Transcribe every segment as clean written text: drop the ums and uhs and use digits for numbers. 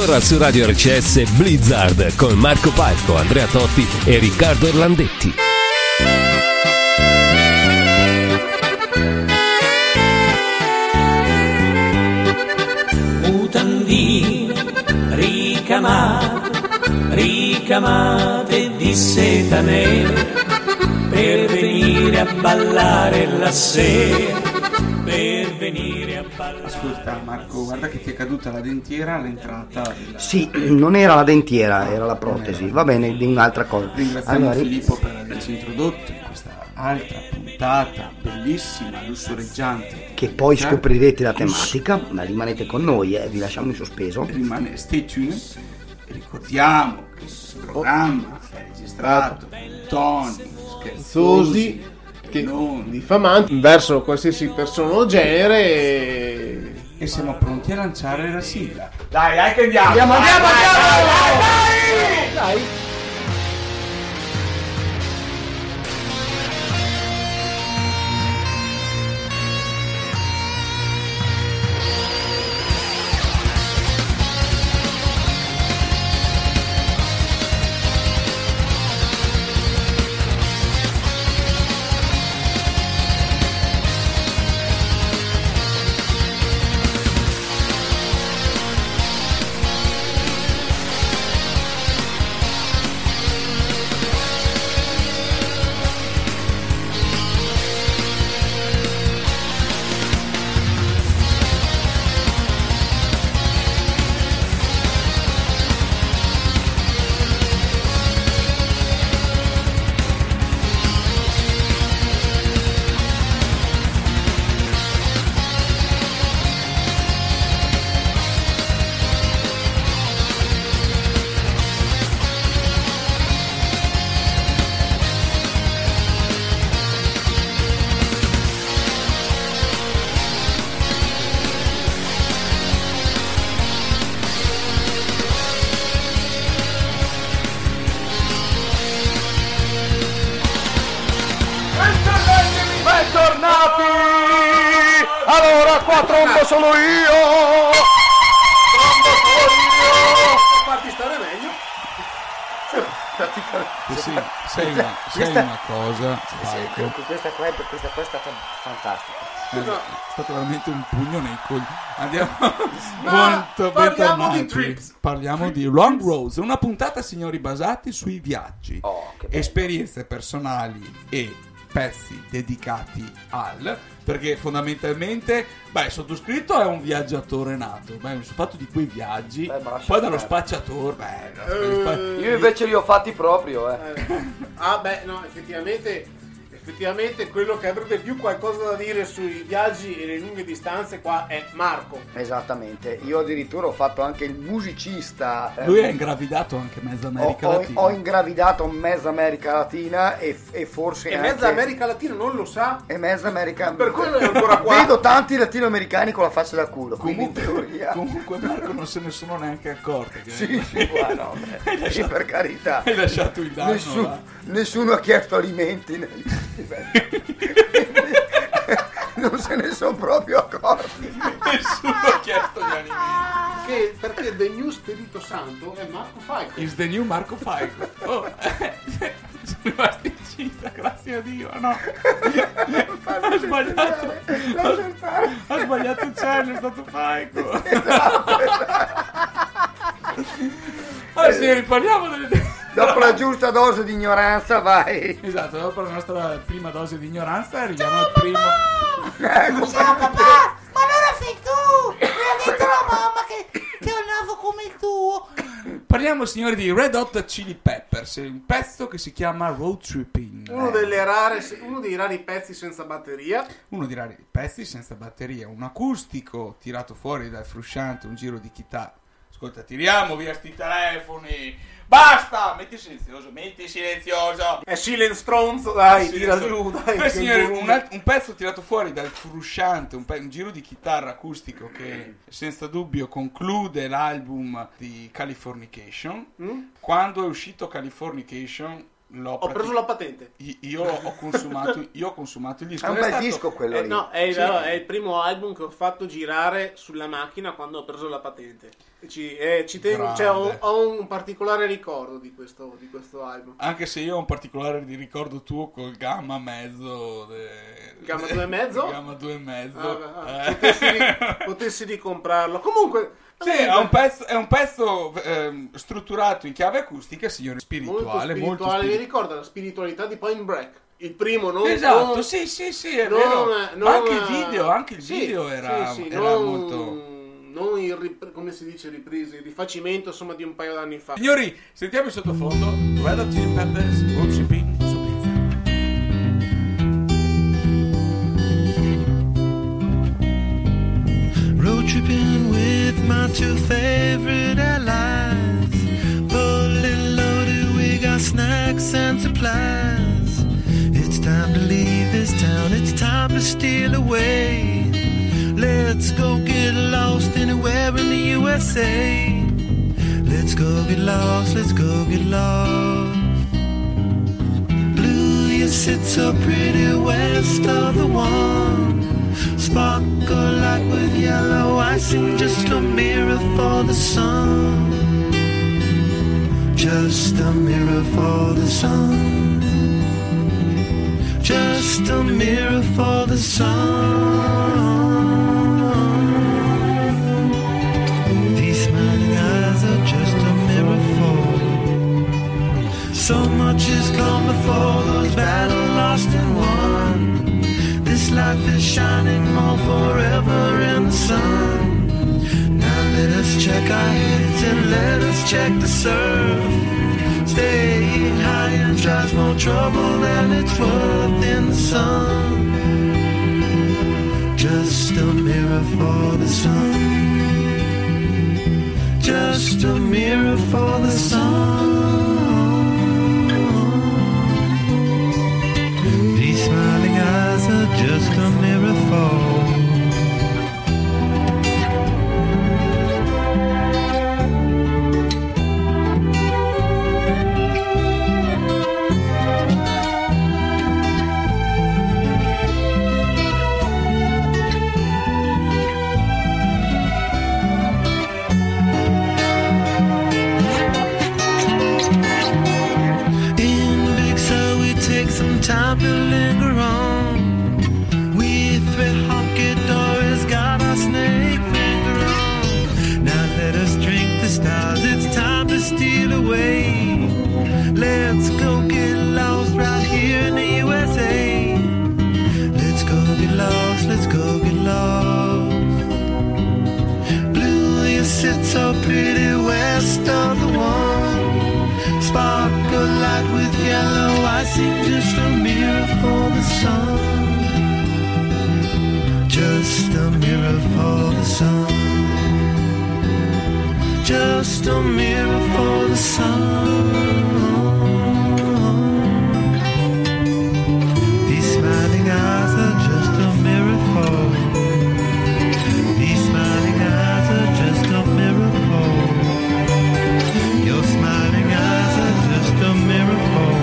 ancora su Radio RCS Blizzard con Marco Falco, Andrea Totti e Riccardo Orlandetti. Mutandine ricamate di seta nera per venire a ballare la sera, per venire a ballare. Ascolta Marco, guarda che ti è caduta la dentiera all'entrata della... Sì, non era la dentiera, era la protesi. Va bene, di un'altra cosa. Ringraziamo Filippo per averci introdotto in questa altra puntata bellissima, lussureggiante, che poi scoprirete la tematica, ma rimanete con noi, vi lasciamo in sospeso. Stay tuned. Ricordiamo che questo programma è registrato in toni scherzosi che non diffamanti verso qualsiasi persona o genere e siamo pronti a lanciare la sigla. Dai che andiamo! Andiamo! Allora qua trombo solo io. Fatti stare meglio. Sei una cosa, Falco. Questa qua è stata fantastica. È stato veramente un pugno nei coglioni. Andiamo. Parliamo di trips. Parliamo di Long Roads, una puntata, signori, basati sui viaggi, esperienze personali e pezzi dedicati perché fondamentalmente sottoscritto è un viaggiatore nato, mi sono fatto di quei viaggi, poi dallo spacciatore, Io invece li ho fatti proprio, Effettivamente quello che avrebbe più qualcosa da dire sui viaggi e le lunghe distanze qua è Marco. Esattamente, io addirittura ho fatto anche il musicista. Lui ha ingravidato anche mezza America Latina. Ho ingravidato mezza America Latina e forse e anche... mezza America Latina non lo sa? E mezza America... Per quello è ancora qua. Vedo tanti latinoamericani con la faccia da culo. Comunque Marco non se ne sono neanche accorto. Sì, per carità. Hai lasciato il danno. Nessuno ha chiesto alimenti non se ne sono proprio accorti. Nessuno ha chiesto gli alimenti. Perché The New Spirito Santo è Marco Falco. Is the new Marco Falco. Sono rimasti incinta, grazie a Dio. No, ha sbagliato. Ha sbagliato il cielo, è stato Falco. Signori, parliamo delle... Dopo la giusta dose di ignoranza, vai. Esatto, dopo la nostra prima dose di ignoranza arriviamo al primo. Ciao papà, ma allora sei tu. Mi ha detto la mamma che ho il naso come il tuo. Parliamo, signori, di Red Hot Chili Peppers, un pezzo che si chiama Road Tripping. Uno dei rari pezzi senza batteria. Un acustico tirato fuori dal frusciante, un giro di chitarra. Ascolta, tiriamo via sti telefoni. Basta! Metti silenzioso. È silenzstronzo, dai, tira giù, dai. Signori, un pezzo tirato fuori dal frusciante, un giro di chitarra acustico che senza dubbio conclude l'album di Californication. Quando è uscito Californication Ho preso la patente. Io ho consumato il disco. È un bel disco quello lì. No, è il primo album che ho fatto girare sulla macchina quando ho preso la patente. Ci tengo, cioè, ho un particolare ricordo di questo album. Anche se io ho un particolare ricordo tuo col Gamma mezzo. Gamma 2,5? Gamma 2,5. Potessi ricomprarlo. Comunque. Sì, è un pezzo strutturato in chiave acustica, signore, spirituale. Molto spirituale. Mi ricorda la spiritualità di Point Break. Il primo non... Esatto, sì, è vero. Ma anche il video era molto... Non come si dice riprese, il rifacimento insomma di un paio d'anni fa. Signori, sentiamo il sottofondo. Red Hot Chili Peppers, Road Tripping su Blitz. Road tripping with my two favorite allies. Fully loaded, we got snacks and supplies. It's time to leave this town, it's time to steal away. Let's go get lost anywhere in the USA. Let's go get lost, let's go get lost. Blue, you sit so pretty west of the one. Sparkle like with yellow icing, just a mirror for the sun. Just a mirror for the sun. Just a mirror for the sun. These smiling eyes are just a mirror for. So much has come before, those battles lost and won. This life is shining more forever in the sun. Now let us check our heads and let us check the surf. Staying high and drives more trouble than it's worth in the sun. Just a mirror for the sun. Just a mirror for the sun. These smiling eyes are just a mirror for. Time to linger on. We three honky doors got our snake finger on. Now let us drink the stars, it's time to steal away. Let's go get lost right here in the USA. Let's go get lost, let's go get lost. Blue, you sit so pretty west of the one. Sparkle light with yellow icing, just a mirror for the sun. Just a mirror for the sun. Just a mirror for the sun. These smiling eyes are just a mirror for. These smiling eyes are just a mirror for. Your smiling eyes are just a mirror for.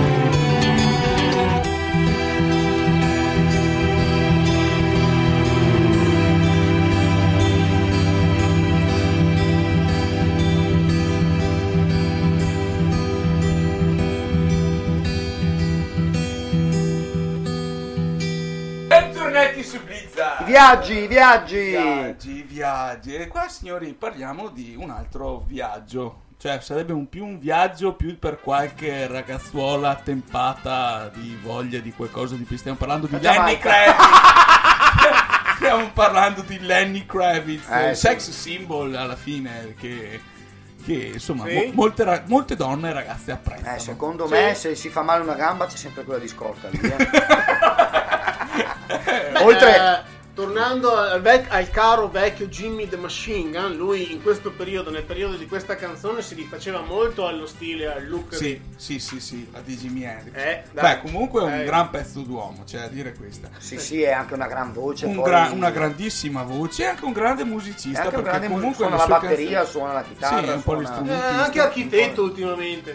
Bentornati su Blizzard. Viaggi. E qua, signori, parliamo di un altro viaggio. Cioè, sarebbe più un viaggio più per qualche ragazzuola attempata di voglia di qualcosa di più. Stiamo parlando di Lenny Kravitz. Stiamo parlando di Lenny Kravitz, sex symbol alla fine che insomma sì. molte donne e ragazze apprezzano. Secondo me se si fa male una gamba c'è sempre quella di scorta lì. tornando al caro vecchio Jimmy the Machine Gun, lui in questo periodo, nel periodo di questa canzone, si rifaceva molto allo stile, al look. Sì, la di Jimi Hendrix. Dai, comunque è un gran pezzo d'uomo, c'è da dire questa. Sì, è anche una gran voce. Una grandissima voce e anche un grande musicista. Anche perché comunque suona la batteria, suona la chitarra. Sì, un po' gli strumenti. Anche architetto ultimamente.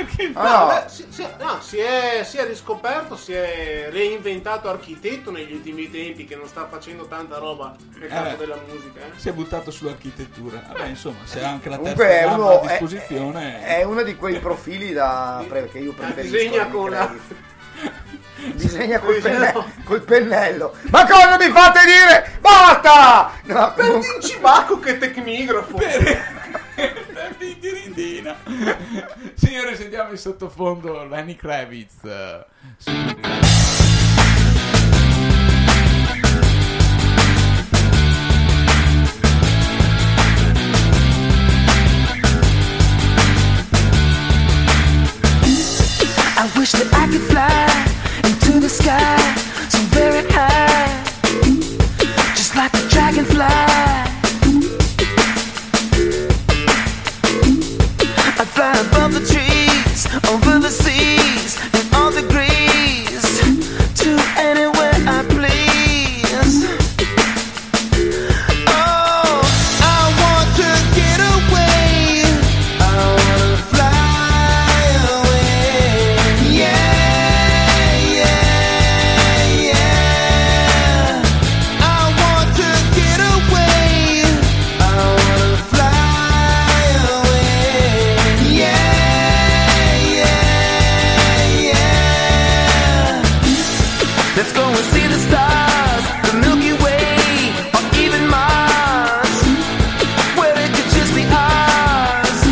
Si è riscoperto, si è reinventato architetto negli ultimi tempi, che non sta facendo tanta roba nel campo della musica. Si è buttato sull'architettura. Vabbè, insomma, se ha anche la comunque terza gamma a disposizione. È uno di quei profili che io preferisco. Disegna col pennello. Ma cosa mi fate dire? Basta! No, per Vincibacco che tecnigrafo. Signore, sentiamo in sottofondo Lenny Kravitz. I wish that I could fly into the sky so very high, just like a dragonfly. I'd fly above the trees, over the seas, in all degrees, to anywhere I please. Oh, I want to get away, I want to fly away. Yeah, yeah, yeah. I want to get away, I want to fly away. Yeah, yeah, yeah. Let's go and see the stars, the Milky Way, or even Mars, where it could just be ours.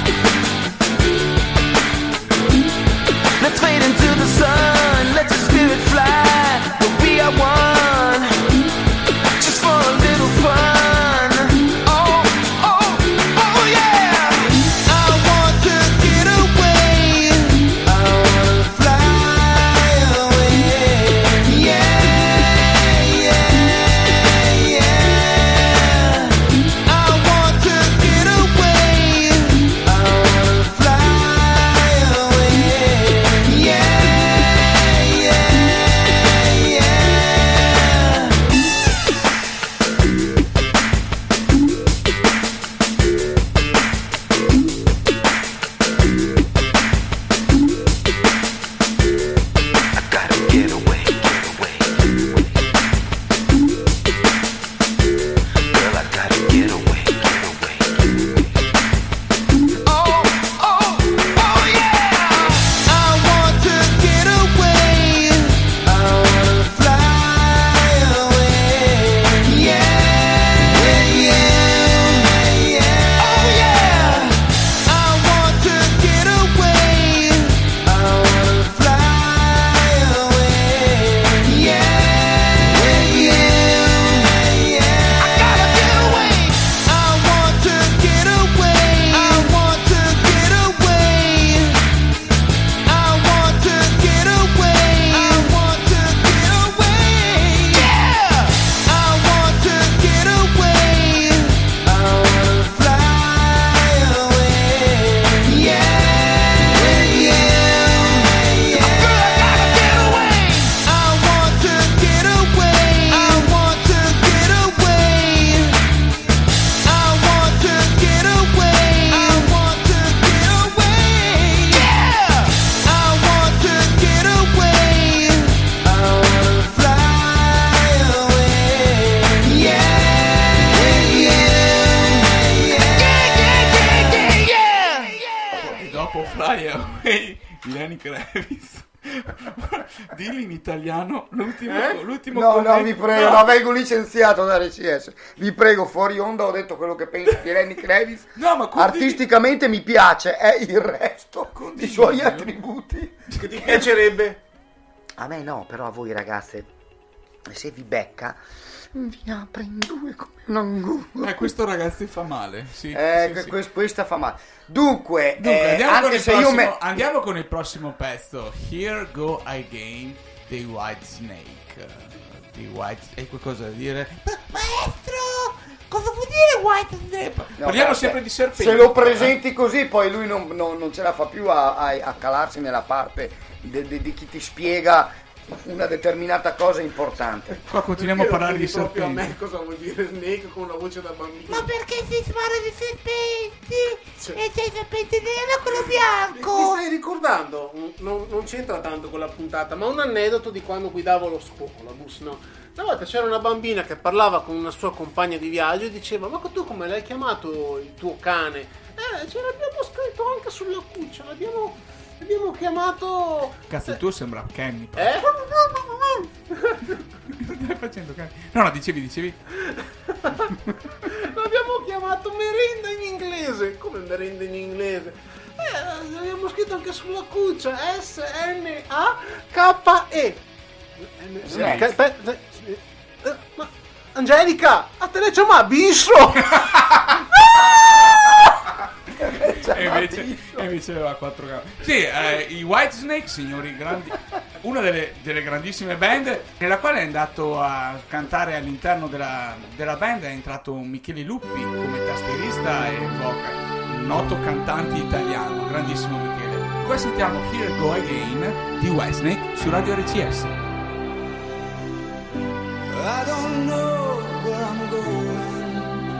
Let's fade into the sun, let your spirit fly, we'll be our one, just for a little fun. Oh, oh, oh yeah. I want to get away, I want to fly away. Yeah, yeah, yeah. I want to get away, I want to fly away. Yeah, yeah, yeah. I gotta get away, girl, I gotta get away. Oh, oh, oh yeah. I want to get away, I want to fly away. Yeah, yeah, yeah. Oh yeah. I want to get away, I want to fly away. Yeah, yeah, yeah. I gotta get away. I want to get away, I want to get away. I want to get away, I want to get away. Yeah. I want to get away, I want to fly away. Yeah, yeah, yeah. Girl, I gotta get away. I want to get away, I want to get away. I want to get away, I want to get away. Yeah. I want to get away, I want to fly away. Yeah, yeah, yeah. E dopo Fly Away di Lenny Kravitz. Dilli in italiano l'ultimo No, commento. vi prego, no, vengo licenziato da RCS. Vi prego, fuori onda ho detto quello che penso di Lenny Kravitz. No, ma artisticamente mi piace, è il resto, i suoi attributi. Che ti piacerebbe? A me no, però a voi ragazze, se vi becca, vi apre in due come un angolo. Questo ragazzi fa male. Sì, sì. Questa fa male. Dunque andiamo con il prossimo pezzo. Here Go Again dei Whitesnake. i White, hai qualcosa da dire? Maestro, cosa vuol dire White Snake? Parliamo sempre di serpenti. Se lo presenti così, poi lui non ce la fa più a calarsi nella parte di chi ti spiega una determinata cosa importante. Qua continuiamo a parlare di proprio serpenti. a me cosa vuol dire Snake con una voce da bambino. Ma perché si spara di serpenti? E c'è il serpente nero e quello bianco. Mi stai ricordando, non c'entra tanto con la puntata, ma un aneddoto di quando guidavo lo scuolabus, no? Una volta c'era una bambina che parlava con una sua compagna di viaggio e diceva: ma tu come l'hai chiamato il tuo cane? Ce l'abbiamo scritto anche sulla cuccia, l'abbiamo chiamato... Cazzo, il tuo sembra Kenny. Stai facendo Kenny? No, dicevi. L'abbiamo chiamato merenda in inglese. Come merenda in inglese? L'abbiamo scritto anche sulla cuccia. S-N-A-K-E. Ma Angelica, a te le chiama Bisso. E invece aveva 4 gambe. Sì, i Whitesnake, signori, una delle grandissime band nella quale è andato a cantare all'interno della band. È entrato Michele Luppi come tastierista e vocal, un noto cantante italiano, grandissimo Michele. Qua sentiamo Here Go Again di Whitesnake su Radio RCS. I don't know where I'm going,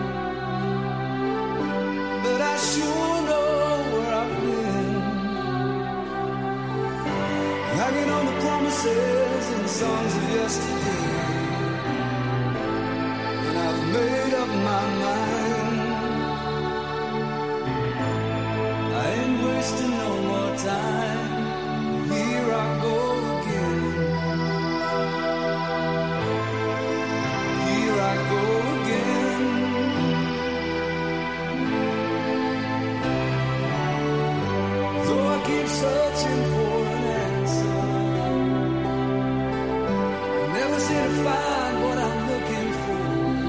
but I sure know where I've been. Hanging on the promises and songs of yesterday, and I've made up my mind. I ain't wasting no more time. Here I go again. Here I go again. Though I keep searching for an answer, I never seem to find what I'm looking for.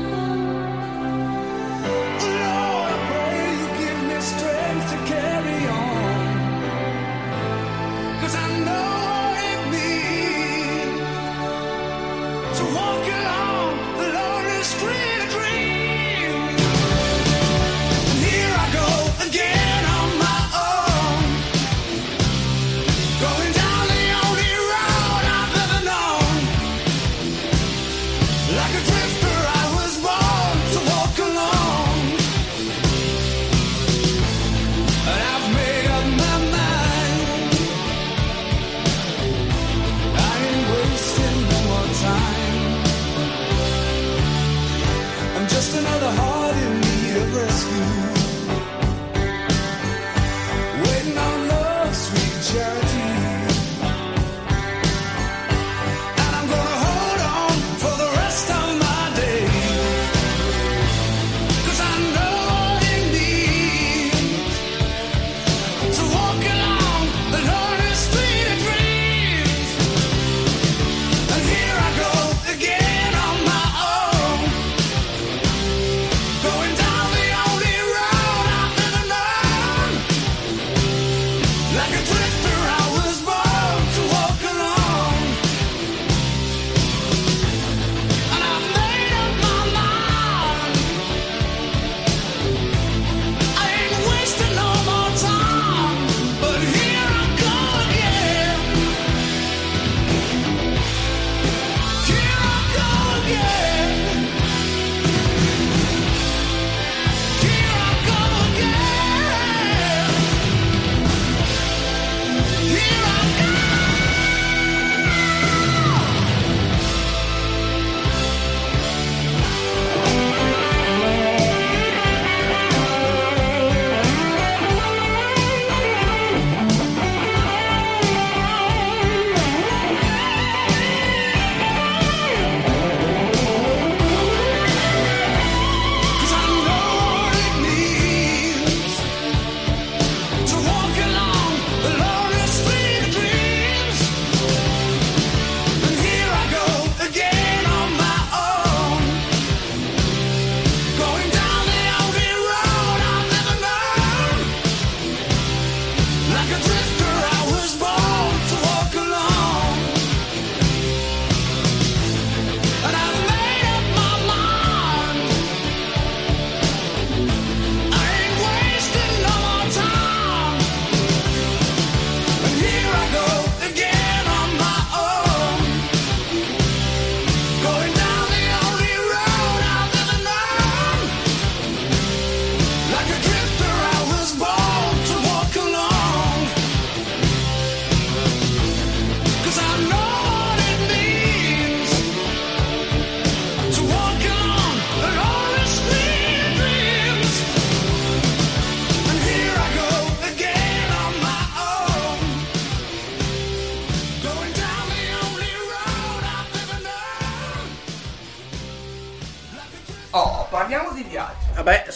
Lord, I pray you give me strength to carry on, 'cause I know what it means to walk along the lonely street of dreams. Here I go again on my own, going down the only road I've ever known. Like a drifter I was born to walk alone, and I've made up my mind.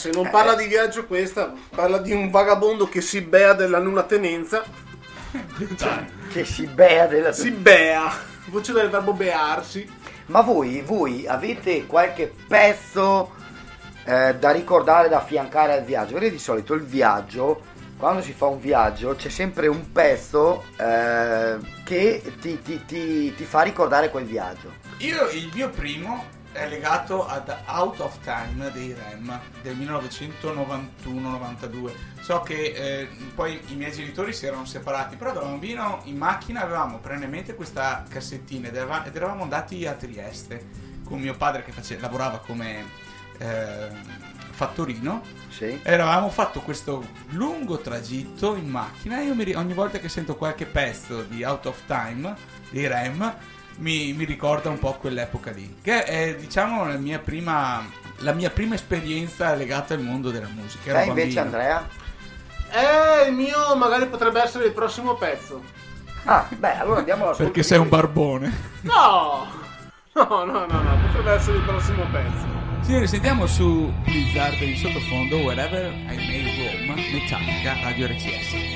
se non parla di viaggio questa, parla di un vagabondo che si bea della nulla tenenza. Che si bea della... Si bea, voce del verbo bearsi. Ma voi avete qualche pezzo da ricordare, da affiancare al viaggio? Perché di solito il viaggio, quando si fa un viaggio, c'è sempre un pezzo che ti fa ricordare quel viaggio. Il mio primo è legato ad Out of Time dei Rem del 1991-92. So che poi i miei genitori si erano separati, però da bambino in macchina avevamo perennemente questa cassettina ed eravamo andati a Trieste con mio padre che lavorava come fattorino. Sì. Eravamo fatto questo lungo tragitto in macchina e io ogni volta che sento qualche pezzo di Out of Time dei Rem mi ricorda un po' quell'epoca lì, che è, diciamo, la mia prima esperienza legata al mondo della musica. Te invece, Andrea? Il mio magari potrebbe essere il prossimo pezzo. Ah, beh, allora andiamo alla Perché sei un barbone. No, potrebbe essere il prossimo pezzo. Signori, sentiamo su Blizzard in sottofondo Wherever I May Roam, Metallica, Radio RCS.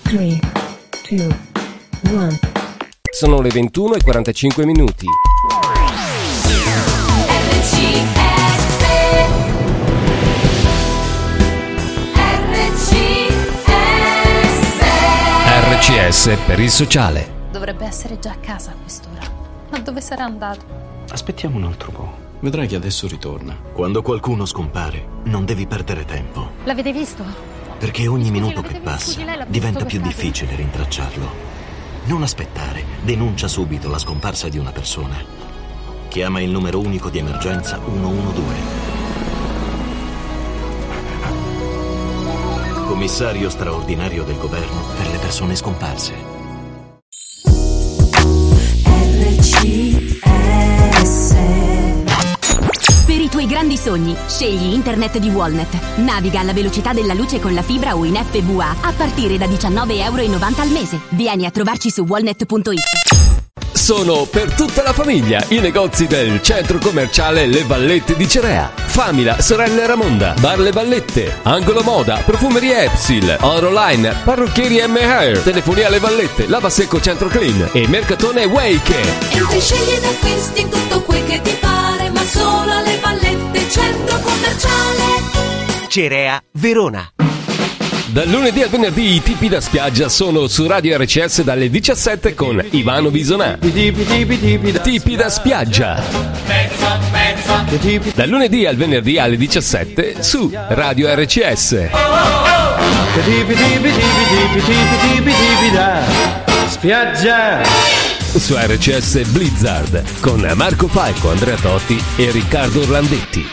3, 2, 1. Sono le 21:45 minuti. RCS per il sociale. Dovrebbe essere già a casa a quest'ora. Ma dove sarà andato? Aspettiamo un altro po'. Vedrai che adesso ritorna. Quando qualcuno scompare, non devi perdere tempo. L'avete visto? Perché ogni minuto che passa diventa più difficile rintracciarlo. Non aspettare. Denuncia subito la scomparsa di una persona. Chiama il numero unico di emergenza 112. Commissario straordinario del governo per le persone scomparse. RCS. Per i tuoi grandi sogni, scegli Internet di Walnet. Naviga alla velocità della luce con la fibra o in FWA a partire da €19,90 al mese. Vieni a trovarci su walnet.it. Sono per tutta la famiglia i negozi del centro commerciale Le Vallette di Cerea. Famila, Sorelle Ramonda, Bar Le Vallette, Angolo Moda, Profumeria Epsil, Oroline, Parrucchieri M-Hair, Telefonia Le Vallette, Lavasecco Centro Clean e Mercatone Wake. Entri, scegli ed acquisti tutto quel che ti pare, ma solo alle Vallette, centro commerciale Cerea, Verona. Dal lunedì al venerdì i tipi da spiaggia sono su Radio RCS dalle 17 con Ivano Bisonà. Tipi da spiaggia. Dal lunedì al venerdì alle 17 su Radio RCS. Spiaggia. Su RCS Blizzard con Marco Falco, Andrea Totti e Riccardo Orlandetti.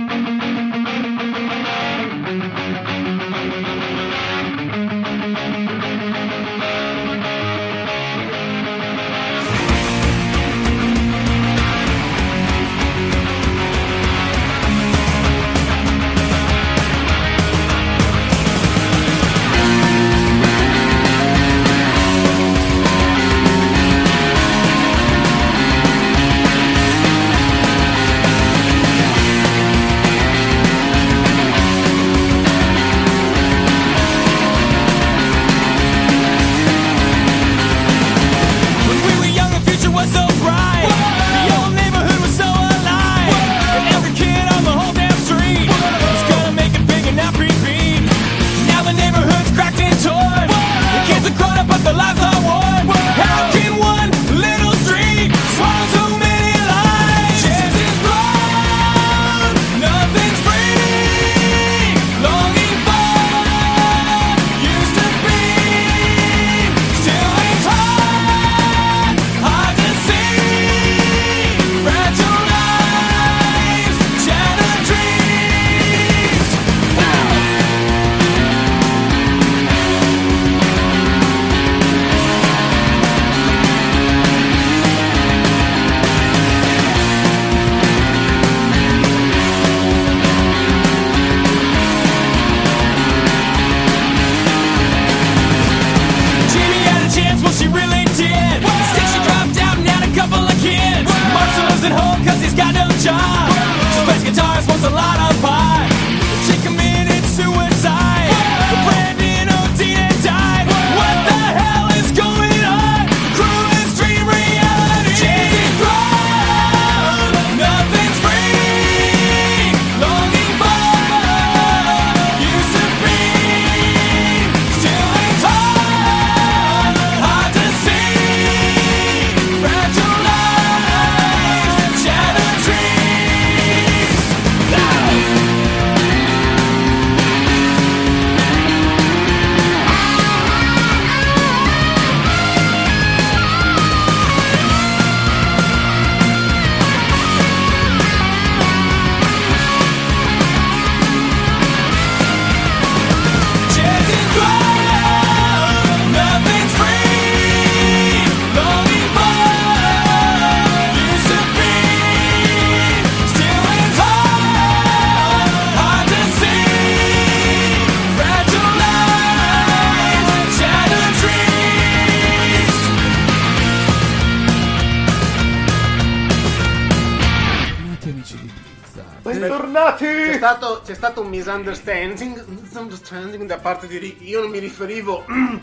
Bentornati! C'è stato un misunderstanding da parte di Rick. Io non mi riferivo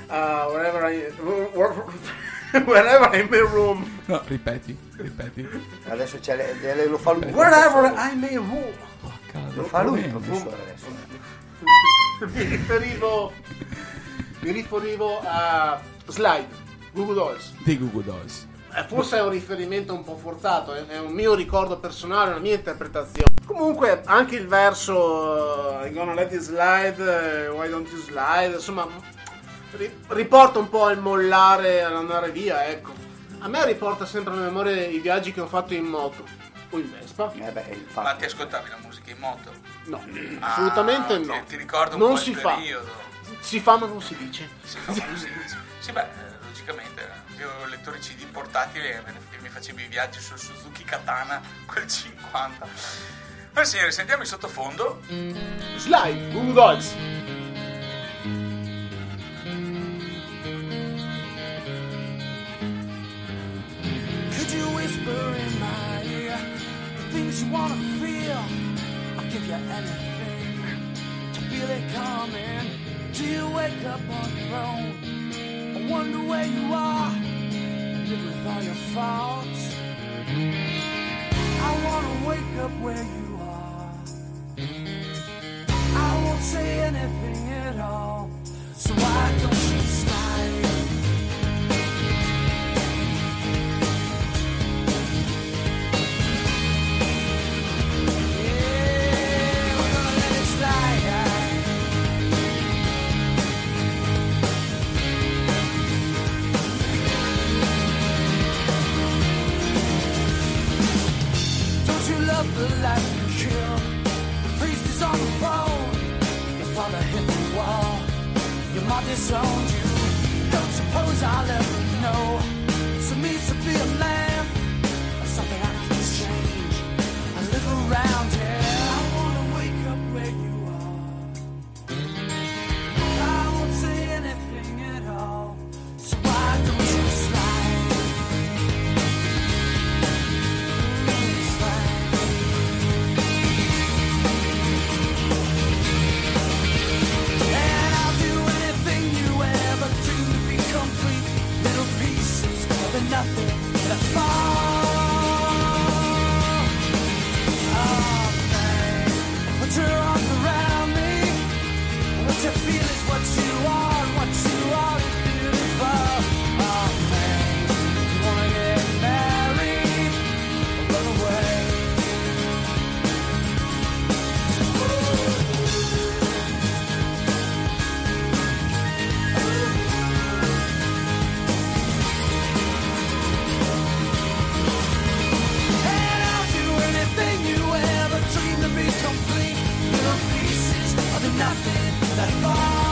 Wherever I'm in room. No, ripeti. Adesso lo fa lui. Wherever I'm in room. Lo fa lui il professore adesso. Mi riferivo a Slide, Google Dolls. Di Google Dolls. Forse è un riferimento un po' forzato, è un mio ricordo personale, una mia interpretazione. Comunque anche il verso I'm gonna let it slide, why don't you slide, insomma riporta un po' al mollare, all'andare via, ecco. A me riporta sempre a memoria i viaggi che ho fatto in moto o in Vespa. Ma ti ascoltavi la musica in moto? No, assolutamente no. Ti ricordo un non po' si il fa. periodo? Si fa ma non si dice. Sì, beh, logicamente io ho lettori CD portatili e mi facevo i viaggi sul Suzuki Katana, quel 50. Ma signori, sentiamo il sottofondo. Slide, Google Dolls. Could you whisper in my ear the things you wanna feel? I'll give you anything to feel it coming. Do you wake up on your own? I wonder where you are. Live with all your faults. I wanna wake up where you are. I won't say anything at all. So why don't you slide? The life you kill, the priest is on the phone. Your father hit the wall, your mom disowned you. Don't suppose I'll ever know. So means to be a man, or something I can change. I live around here. I wanna wake up where you are. I won't say anything at all. So why don't you slide? Nothing that fall. Oh man, put your arms around me. What you feel is what you are, and what you are is beautiful. Oh man, you wanna get married or run away? Nothing that fall.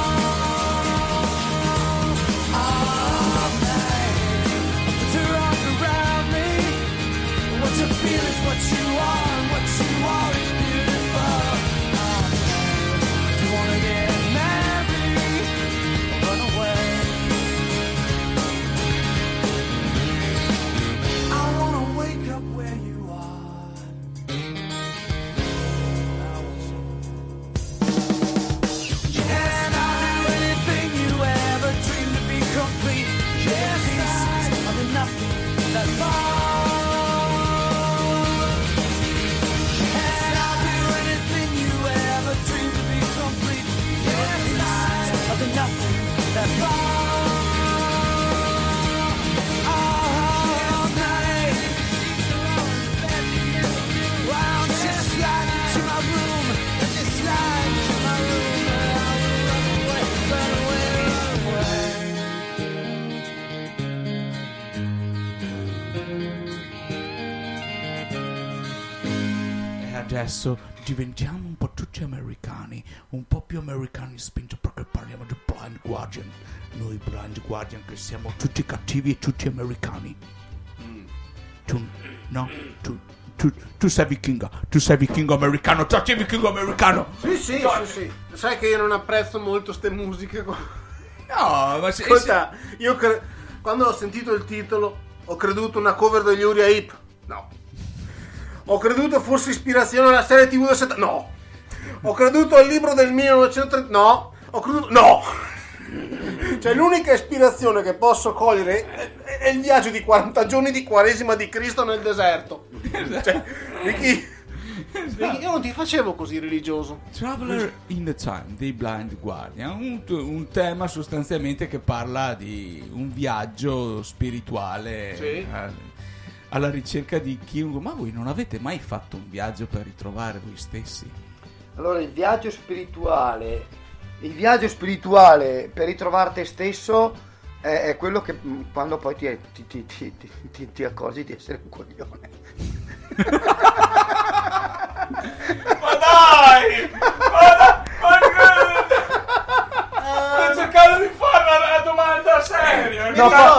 Oh man, put your arms around me. What you feel is what you are, and what you are is beautiful. Oh man, you wanna get married or run away? I wanna wake up where you are. That fall. And I'll do anything you ever dreamed to be complete. Yes, of the nothing that fall. All night. Why don't you slide to my room? Let me slide to my room. And I will run away, run away, run away. Adesso diventiamo un po' tutti americani, un po' più americani spinto perché parliamo di Blind Guardian. Noi Blind Guardian che siamo tutti cattivi e tutti americani. Tu sei vichingo americano, tu sei vichingo americano. Sì. Sai che io non apprezzo molto ste musiche. No, ma ascolta, io quando ho sentito il titolo ho creduto una cover degli Uriah Heep. No. Ho creduto fosse ispirazione alla serie TV del 70. No. Ho creduto al libro del 1930. No. Ho creduto. No. Cioè l'unica ispirazione che posso cogliere è il viaggio di 40 giorni di Quaresima di Cristo nel deserto. Cioè, Ricky, io non ti facevo così religioso. Traveler in the Time dei Blind Guardian, un tema sostanzialmente che parla di un viaggio spirituale, sì, alla ricerca di chiunque. Ma voi non avete mai fatto un viaggio per ritrovare voi stessi? Allora, il viaggio spirituale per ritrovare te stesso è quello che quando poi ti accorgi di essere un coglione. Ma dai! Sto cercando di fare una domanda seria.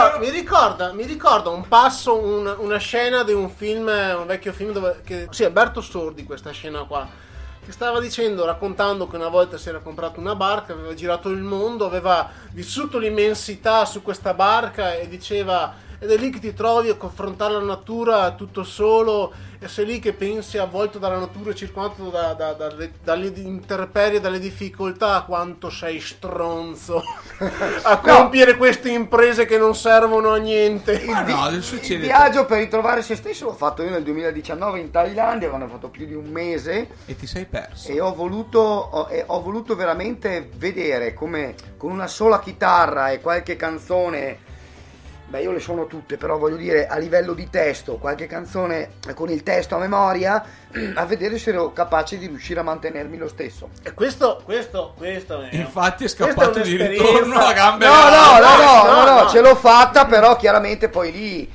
Mi ricorda un passo, una scena di un film, un vecchio film dove sì, Alberto Sordi, questa scena qua, che stava raccontando che una volta si era comprato una barca, aveva girato il mondo, aveva vissuto l'immensità su questa barca e diceva: ed è lì che ti trovi a confrontare la natura tutto solo, e sei lì che pensi, avvolto dalla natura, circondato dalle intemperie, dalle difficoltà, quanto sei stronzo a compiere queste imprese che non servono a niente. Il viaggio per ritrovare se stesso l'ho fatto io nel 2019 in Thailandia, quando ho fatto più di un mese. E ti sei perso. E ho voluto veramente vedere come con una sola chitarra e qualche canzone. Beh, io le suono tutte, però voglio dire, a livello di testo, qualche canzone con il testo a memoria, a vedere se ero capace di riuscire a mantenermi lo stesso. E questo è... Infatti è scappato di ritorno a gambe. No, ce l'ho fatta, però chiaramente poi lì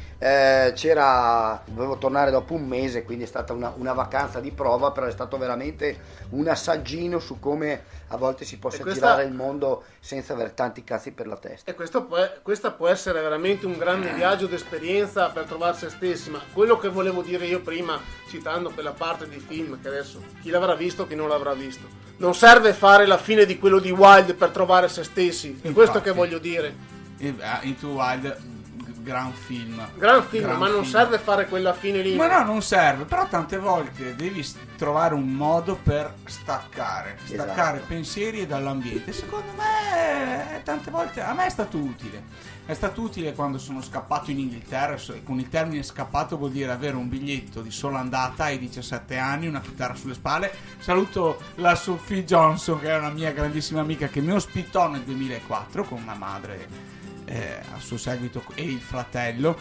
dovevo tornare dopo un mese, quindi è stata una vacanza di prova, però è stato veramente un assaggino su come a volte si possa girare il mondo senza avere tanti cazzi per la testa. E questa può essere veramente un grande viaggio d'esperienza per trovare se stessi. Ma quello che volevo dire io prima, citando quella parte di film, che adesso chi l'avrà visto, chi non l'avrà visto, non serve fare la fine di quello di Wild per trovare se stessi. È questo che voglio dire. Into Wild, gran film, ma non serve fare quella fine lì. Ma no, non serve, però tante volte devi trovare un modo per staccare pensieri dall'ambiente. Secondo me tante volte a me è stato utile quando sono scappato in Inghilterra. Con il termine scappato vuol dire avere un biglietto di sola andata ai 17 anni, una chitarra sulle spalle. Saluto la Sophie Johnson, che è una mia grandissima amica, che mi ospitò nel 2004 con una madre al suo seguito e il fratello.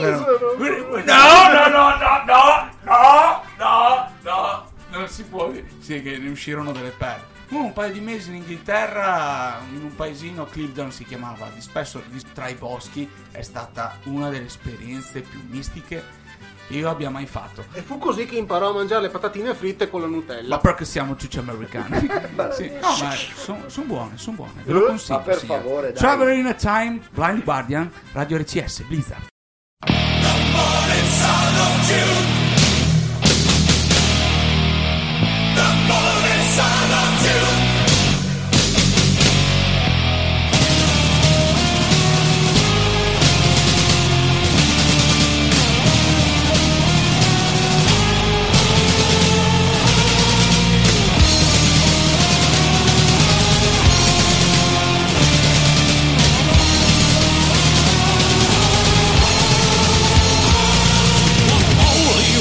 No, non si può dire. Sì, che ne uscirono delle perle. Un paio di mesi in Inghilterra, in un paesino, Clifton si chiamava, spesso tra i boschi. È stata una delle esperienze più mistiche che io abbia mai fatto. E fu così che imparò a mangiare le patatine fritte con la Nutella. Ma perché siamo ciucci americani? Sì. No, ma sono buone. Ve lo consiglio. Ma per favore, dai. Traveler in a Time, Blind Guardian, Radio RCS, Blizzard. Holy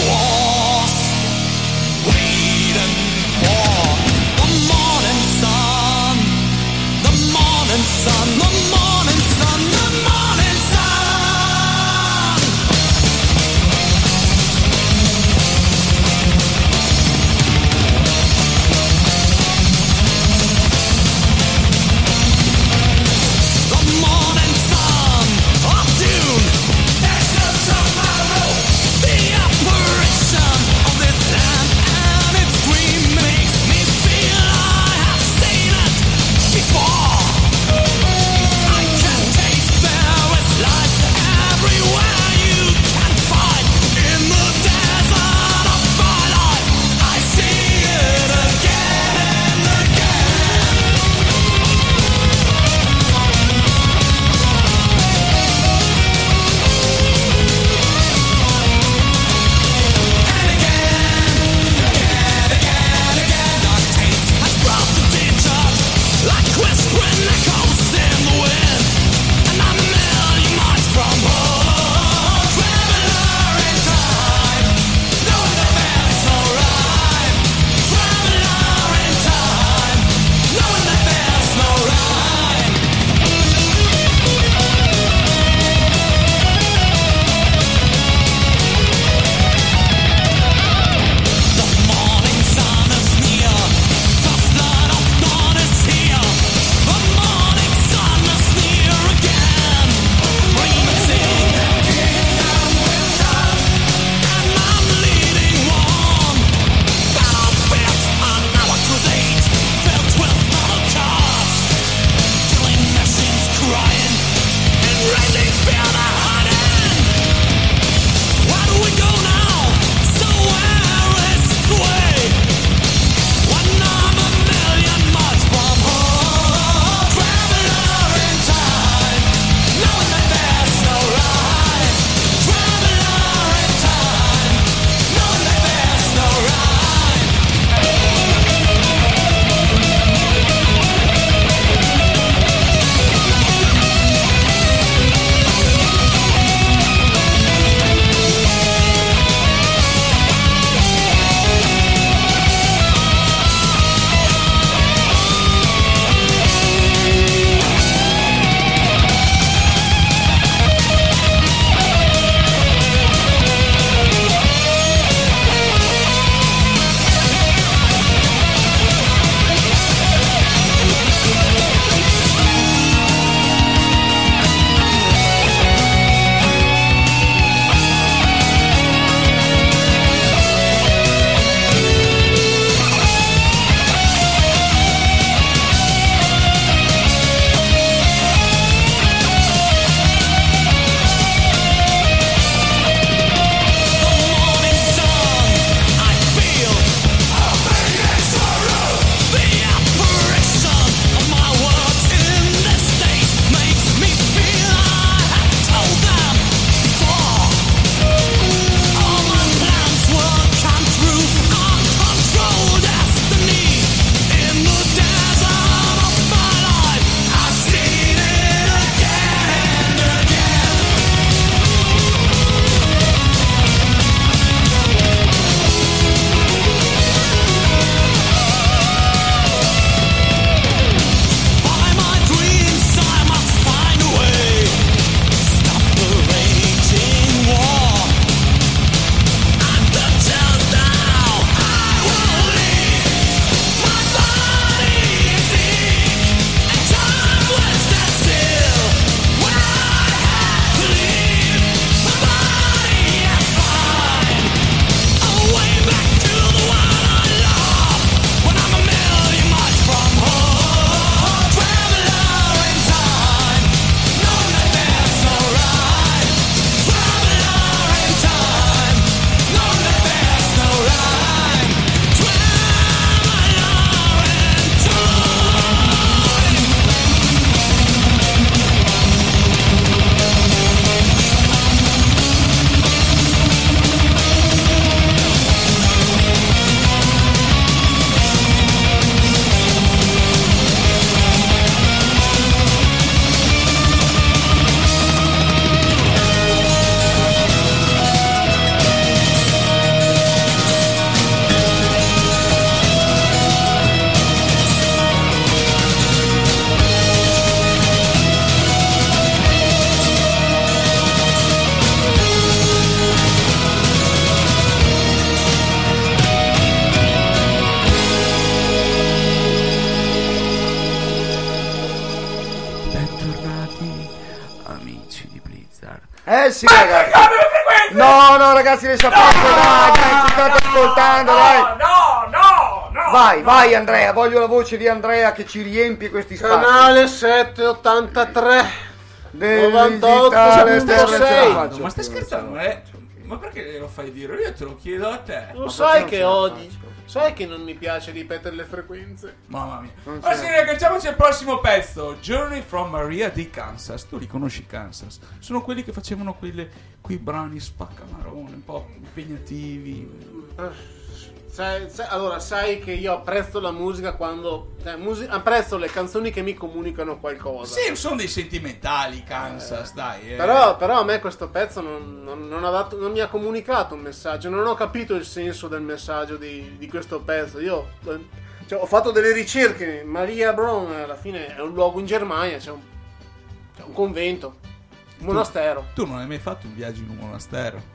Sì, ragazzi. No, ragazzi, le sapete, dai, ci state ascoltando, dai. No. Vai, Andrea, voglio la voce di Andrea che ci riempie questi spazi. Canale 783 98 76. Ma stai scherzando? Ma perché lo fai dire? Io te lo chiedo a te. Lo sai che odi. Sai che non mi piace ripetere le frequenze. Mamma mia. Ma sì, agganciamoci al prossimo pezzo. Journey from Maria di Kansas. Tu li conosci Kansas? Sono quelli che facevano quei brani spaccamarone, un po' impegnativi. Allora, sai che io apprezzo la musica quando apprezzo le canzoni che mi comunicano qualcosa. Sì, sono dei sentimentali, Kansas, dai. Però a me questo pezzo non mi ha comunicato un messaggio. Non ho capito il senso del messaggio di questo pezzo. Io ho fatto delle ricerche. Maria Brown alla fine è un luogo in Germania, c'è un convento, un monastero. Tu non hai mai fatto un viaggio in un monastero?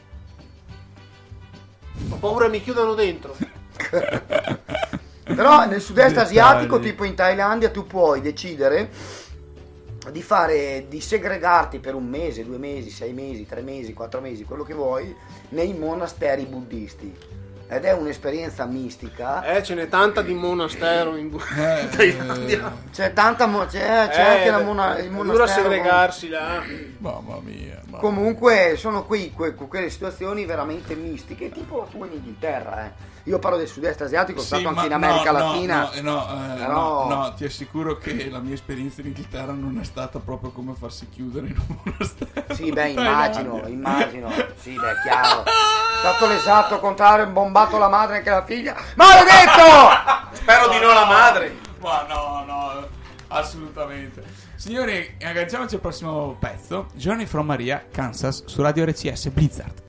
Ho paura mi chiudano dentro. Però nel sud-est asiatico, tipo in Thailandia, tu puoi decidere di segregarti per un mese, 2 mesi, 6 mesi, 3 mesi, 4 mesi, quello che vuoi, nei monasteri buddisti. Ed è un'esperienza mistica. Ce n'è tanta di monastero in Thailandia. C'è tanta c'è anche il monastero. Dura segregarsi là. Mamma mia. Comunque sono quelle situazioni veramente mistiche, tipo tu in Inghilterra, Io parlo del sud-est asiatico, sono stato anche in America Latina. No, ti assicuro che la mia esperienza in Inghilterra non è stata proprio come farsi chiudere in un monastero. Sì, immagino. Sì, chiaro. È stato l'esatto contrario, bombato la madre e anche la figlia. Maledetto! Spero di no la madre. Ma no, assolutamente. Signori, agganciamoci al prossimo pezzo. Journey from Maria, Kansas, su Radio RCS Blizzard.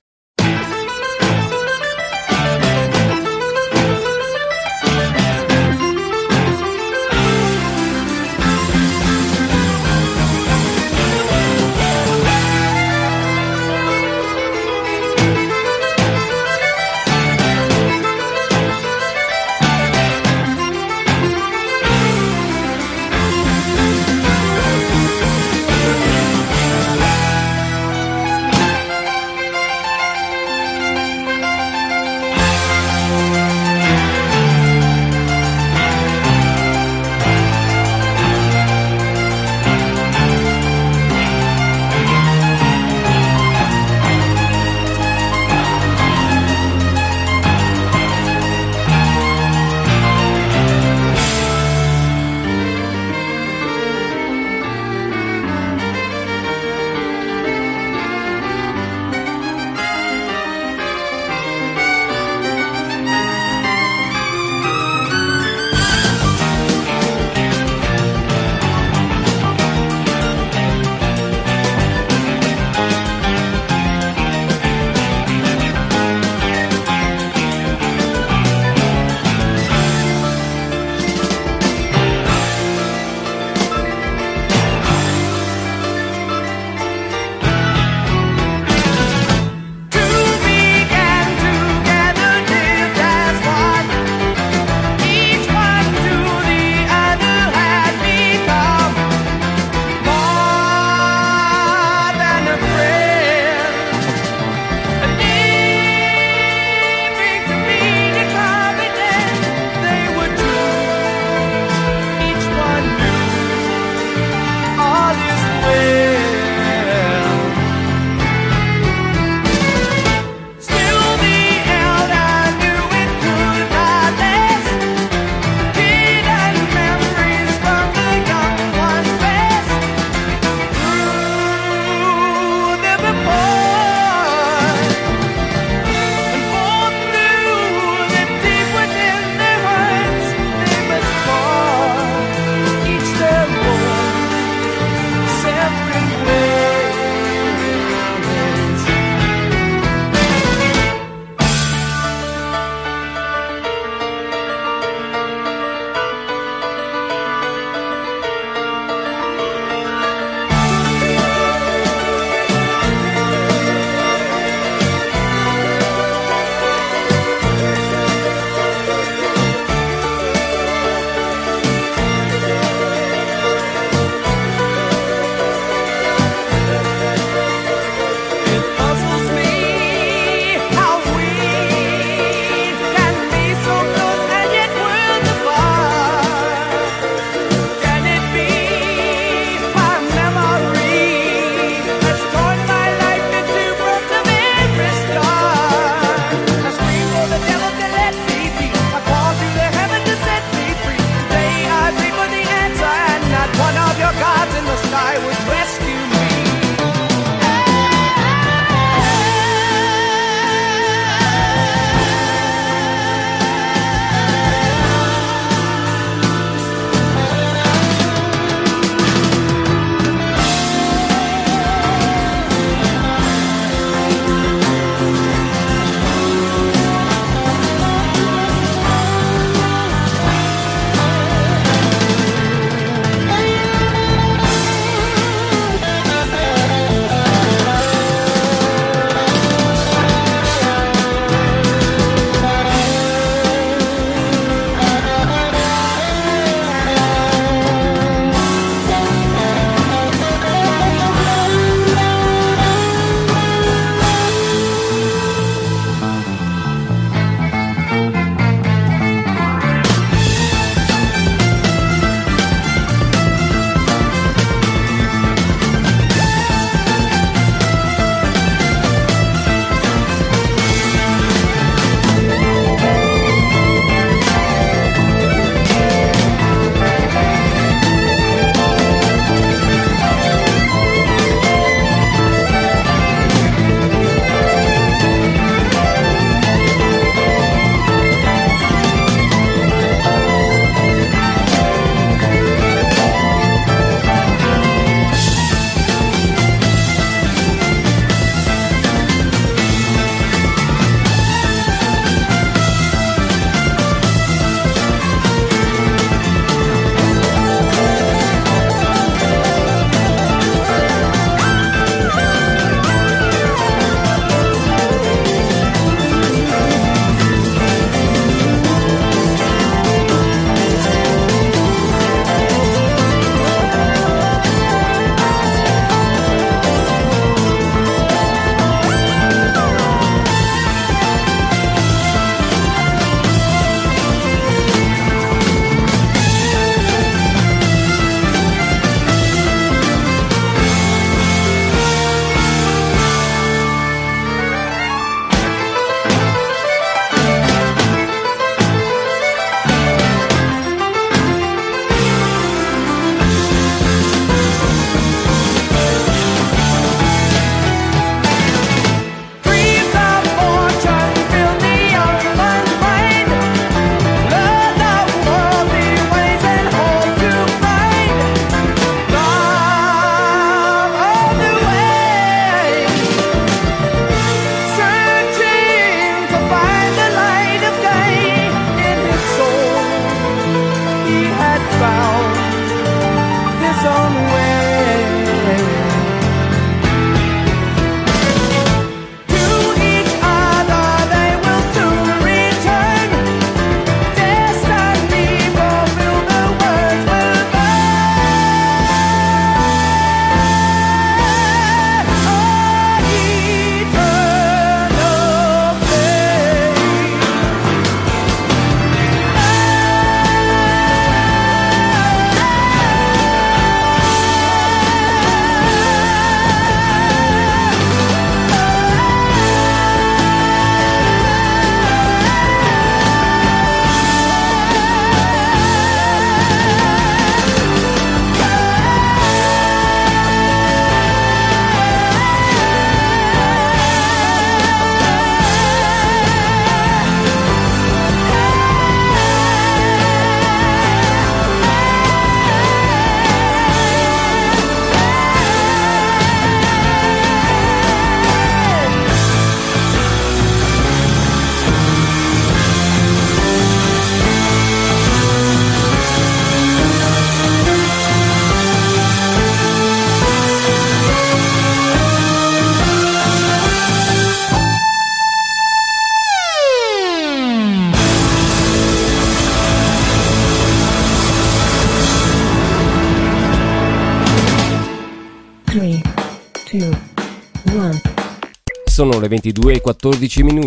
3, 2, 1. Sono le 22:14 minuti.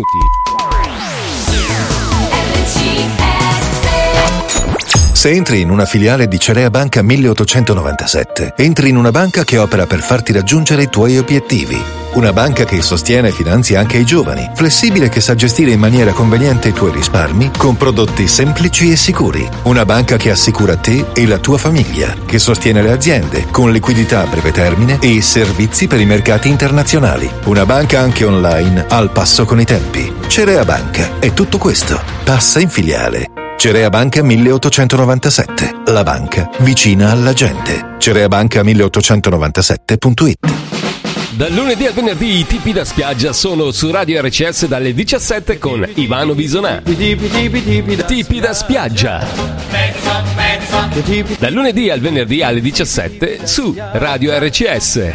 Se entri in una filiale di Cerea Banca 1897, entri in una banca che opera per farti raggiungere i tuoi obiettivi. Una banca che sostiene e finanzia anche i giovani, flessibile che sa gestire in maniera conveniente i tuoi risparmi con prodotti semplici e sicuri. Una banca che assicura te e la tua famiglia, che sostiene le aziende con liquidità a breve termine e servizi per i mercati internazionali. Una banca anche online al passo con i tempi. Cerea Banca è tutto questo. Passa in filiale. Cerea Banca 1897, la banca vicina alla gente. Cereabanca 1897.it. Dal lunedì al venerdì i tipi da spiaggia sono su Radio RCS dalle 17 con Ivano Bisonà. Tipi da spiaggia. Dal lunedì al venerdì alle 17 su Radio RCS.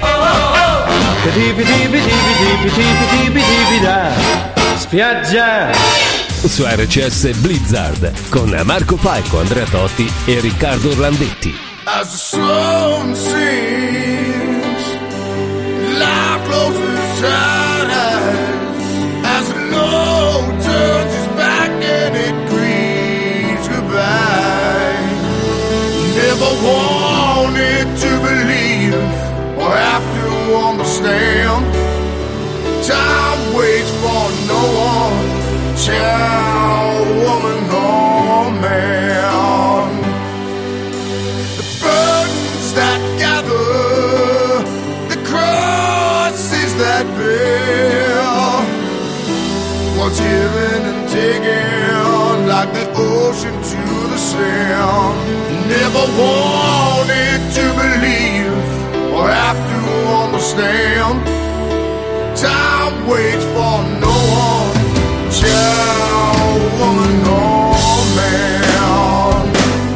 Spiaggia. Su RCS Blizzard con Marco Falco, Andrea Totti e Riccardo Orlandetti. As the sun sinks, life closes tight as the load turns its back and it greets goodbye. Never wanted to believe or have to understand. Time waits for no one. Child, woman, or man. The burdens that gather, the crosses that bear, what's given and taken like the ocean to the sand. Never wanted to believe or have to understand. Time waits for no one. Child, woman, or man.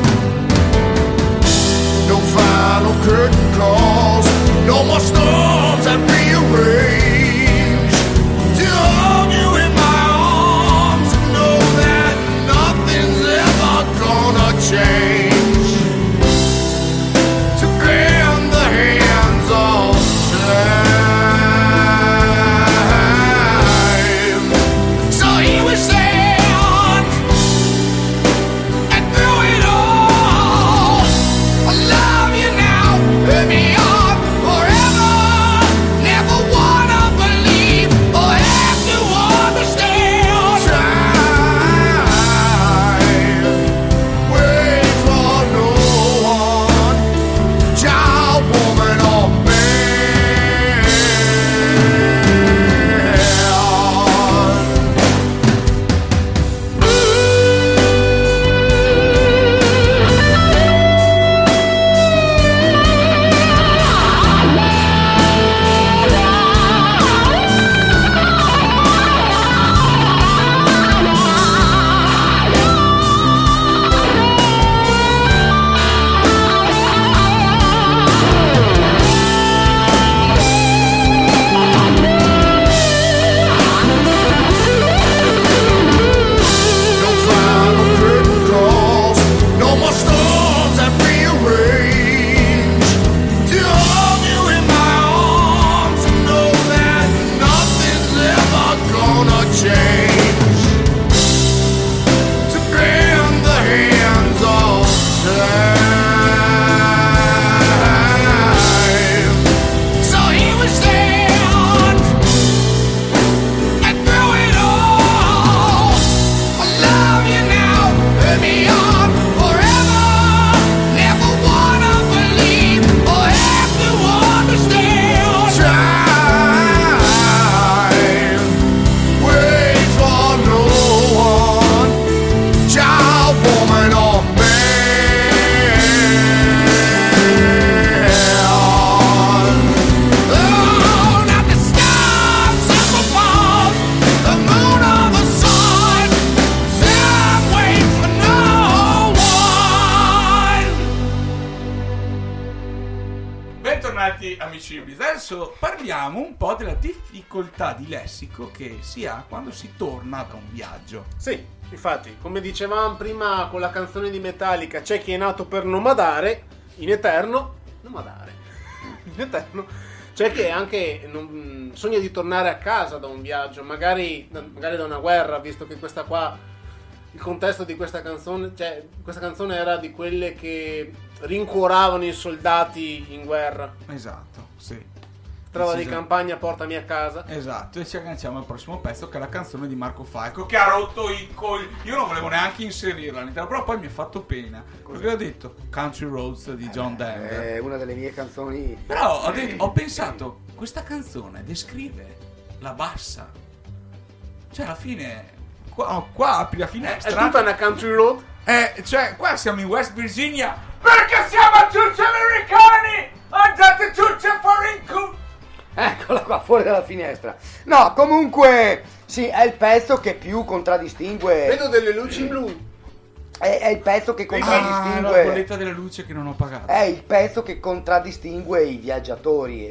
No final curtain calls, no more storms that rearrange. To hold you in my arms and know that nothing's ever gonna change. To bend the hands of time. Bentornati amici Ibis. Adesso parliamo un po' della difficoltà di lessico che si ha quando si torna da un viaggio. Sì, infatti, come dicevamo prima con la canzone di Metallica, c'è chi è nato per nomadare, in eterno, nomadare. eterno. C'è che anche sogna di tornare a casa da un viaggio, magari da una guerra, visto che questa qua, il contesto di questa canzone, cioè questa canzone era di quelle che rincuoravano i soldati in guerra. Esatto, sì. Trova di campagna, portami a casa. Esatto, e ci agganciamo al prossimo pezzo, che è la canzone di Marco Falco, che ha rotto i coglioni. Io non volevo neanche inserirla all'interno, però poi mi ha fatto pena, perché ho detto Country Roads di John Denver. È una delle mie canzoni. Però ho pensato, questa canzone descrive la bassa. Cioè alla fine qua apri la finestra. È tutta una country road? Cioè qua siamo in West Virginia, perché siamo tutti americani, andate tutti a fare in culo. Eccola qua, fuori dalla finestra. No, comunque, sì, è il pezzo che più contraddistingue. Vedo delle luci blu. È il pezzo che contraddistingue. La bolletta delle luci che non ho pagato. È il pezzo che contraddistingue i viaggiatori.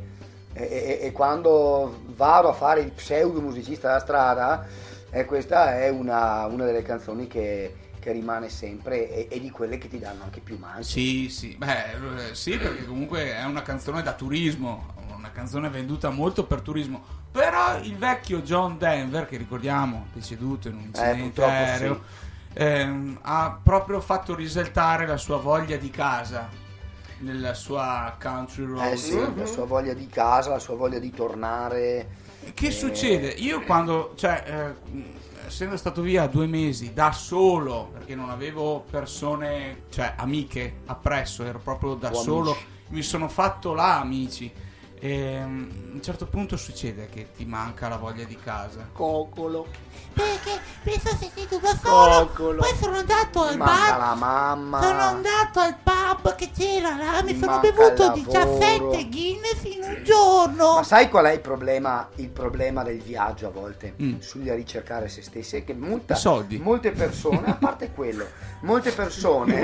E quando vado a fare il pseudo musicista da strada, questa è una delle canzoni che rimane sempre e di quelle che ti danno anche più mansi. Sì, sì, perché comunque è una canzone da turismo, una canzone venduta molto per turismo. Però il vecchio John Denver, che ricordiamo deceduto in un incidente aereo, sì, ha proprio fatto risaltare la sua voglia di casa nella sua country road. Sì, la sua voglia di casa, la sua voglia di tornare. Che succede? Io quando, essendo stato via 2 mesi da solo, perché non avevo persone, amiche appresso, ero proprio da solo, amici. Mi sono fatto là amici, e a un certo punto succede che ti manca la voglia di casa. Coccolo. Perché mi sono sentito da solo. Poi sono andato al bar. La mamma. Sono andato al pub che c'era là. Mi sono bevuto 17 Guinness in un giorno. Ma sai qual è il problema? Il problema del viaggio a volte sugli a ricercare se stessi è che soldi. Molte persone, a parte quello, molte persone.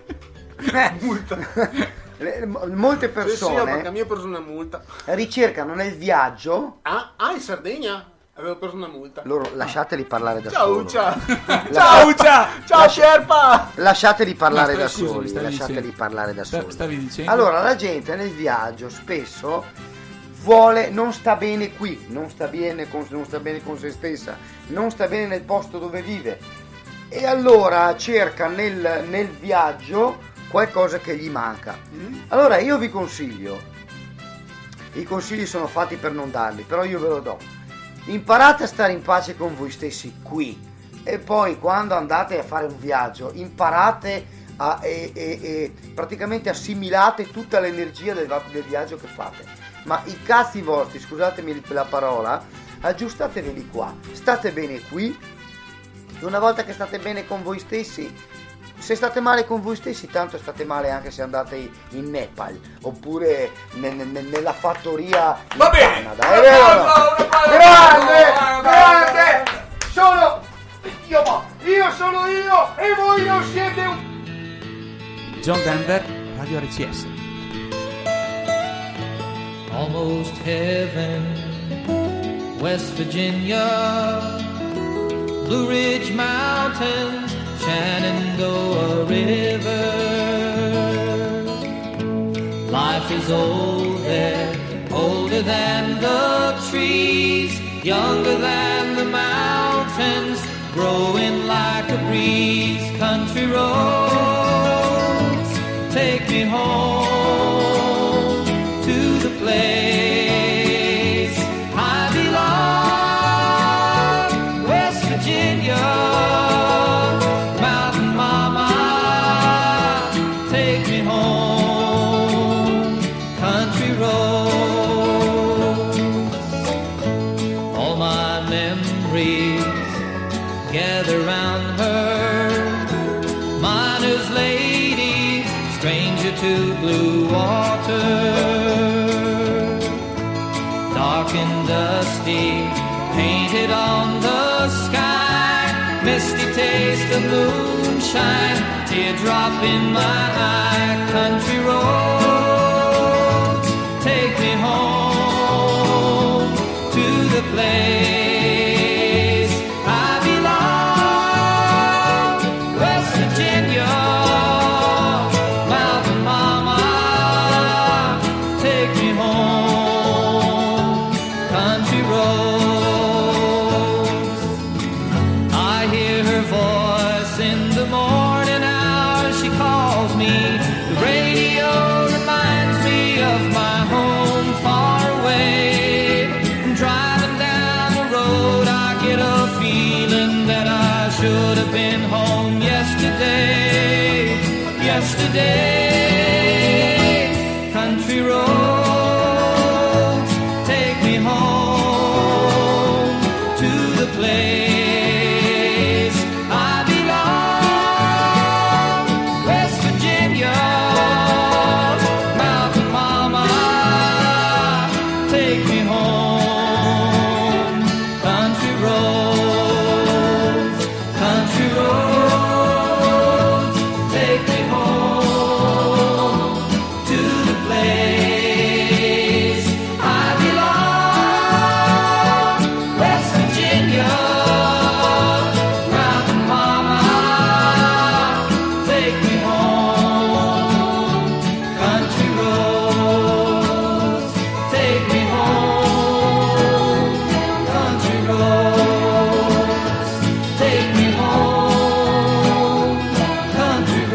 Multa. Molte persone perché mi ho preso una multa. Ricercano nel viaggio. In Sardegna avevo preso una multa. Loro lasciateli parlare da soli. Ciao Sherpa. Lasciateli parlare da soli. Lasciateli parlare da soli. Stavi dicendo? Allora la gente nel viaggio spesso non sta bene qui, non sta bene con se stessa, non sta bene nel posto dove vive, e allora cerca nel viaggio qualcosa che gli manca. Allora io vi consiglio, i consigli sono fatti per non darli, però io ve lo do: imparate a stare in pace con voi stessi qui, e poi quando andate a fare un viaggio imparate praticamente assimilate tutta l'energia del viaggio che fate, ma i cazzi vostri, scusatemi la parola, aggiustateveli qua, state bene qui, e una volta che state bene con voi stessi, se state male con voi stessi, tanto state male anche se andate in Nepal oppure nella fattoria in Canada. È vero o no? Grande! Io sono io e voi non siete John Denver, Radio RCS. Almost heaven, West Virginia, Blue Ridge Mountains, Shenandoah River. Life is old there, older than the trees, younger than the mountains, growing like a breeze. Country roads, take me home to the place I belong, West Virginia. To blue water, dark and dusty, painted on the sky, misty taste of moonshine, teardrop in my eye. Country roads, take me home to the place I belong, West Virginia. Take me. The radio reminds me of my home far away. Driving down the road, I get a feeling that I should have been home yesterday. Yesterday, country roads, take me home to the place I belong. West Virginia, Mountain Mama, take me home. Country roads, country roads, take me home to the place I belong. West Virginia, Mountain Mama, take me home. Country roads, take me home. Country roads, take me home. Country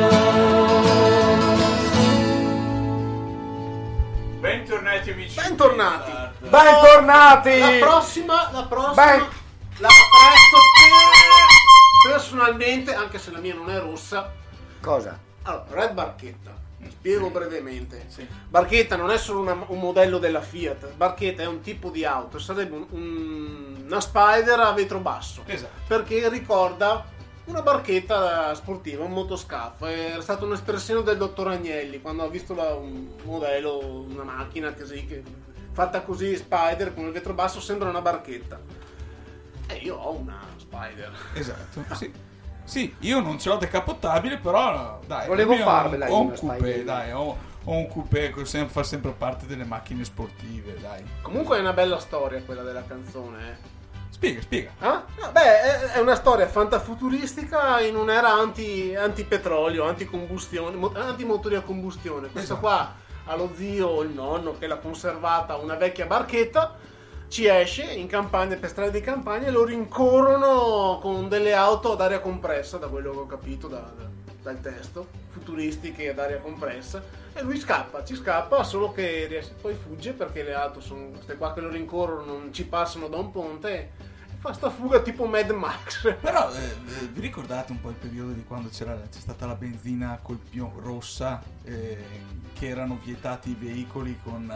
roads. Bentornati amici. Bentornati. Bentornati. La prossima Ben- la presto personalmente, anche se la mia non è rossa. Cosa? Allora, Red Barchetta. Spiego brevemente. Barchetta non è solo un modello della Fiat. Barchetta è un tipo di auto. Sarebbe una Spider a vetro basso. Esatto. Perché ricorda una barchetta sportiva, un motoscafo. È stata un'espressione del dottor Agnelli quando ha visto un modello, una macchina così, fatta così, Spider con il vetro basso, sembra una barchetta. E io ho una Spider. Esatto, sì. Sì, io non ce l'ho decapottabile, però dai. Volevo io farmela ho un una coupé, Spider. dai, ho un coupé che fa sempre parte delle macchine sportive, dai. Comunque è una bella storia quella della canzone, Spiega. Ah? No, beh, è una storia fantafuturistica in un'era anti-petrolio, anti-combustione, anti-motori a combustione. Questo qua ha lo zio o il nonno che l'ha conservata una vecchia barchetta, ci esce in campagna, per strade di campagna, e lo rincorrono con delle auto ad aria compressa, da quello che ho capito dal testo, futuristiche ad aria compressa, e lui ci scappa, solo che poi fugge perché le auto sono queste qua che lo rincorrono, non ci passano da un ponte, e fa sta fuga tipo Mad Max. Però vi ricordate un po' il periodo di quando c'è stata la benzina rossa, che erano vietati i veicoli con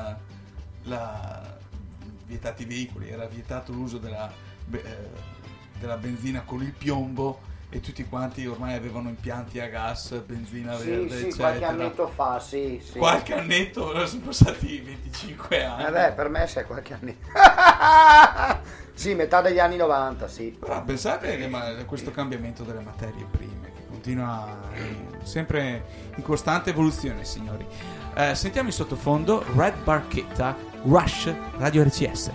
vietati i veicoli, era vietato l'uso della benzina con il piombo, e tutti quanti ormai avevano impianti a gas, benzina verde, sì, eccetera. qualche annetto fa, sì. Qualche annetto, sono passati 25 anni. Per me c'è qualche annetto. Sì, metà degli anni 90, sì. Però pensate che questo cambiamento delle materie prime che continua sempre in costante evoluzione, signori. Sentiamo in sottofondo Red Barchetta, Rush, Radio RCS.